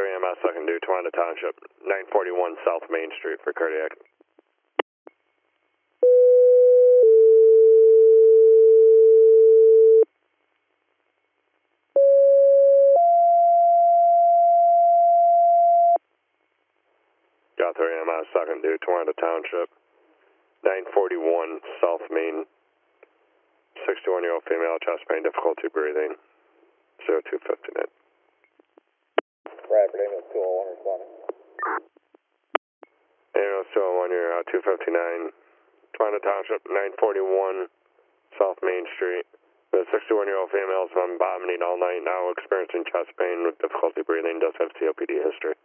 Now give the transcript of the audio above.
EMS, second due, Towanda Township, 941 South Main Street for cardiac. Gotham EMS, second due, Towanda Township, 941 South Main, 61-year-old female, chest pain, difficulty breathing, 0259. Bradford, ambulance 201 responding. Ambulance 201, you're 259, Towanda Township, 941 South Main Street. The 61-year-old female has been vomiting all night, now experiencing chest pain with difficulty breathing, does have COPD history.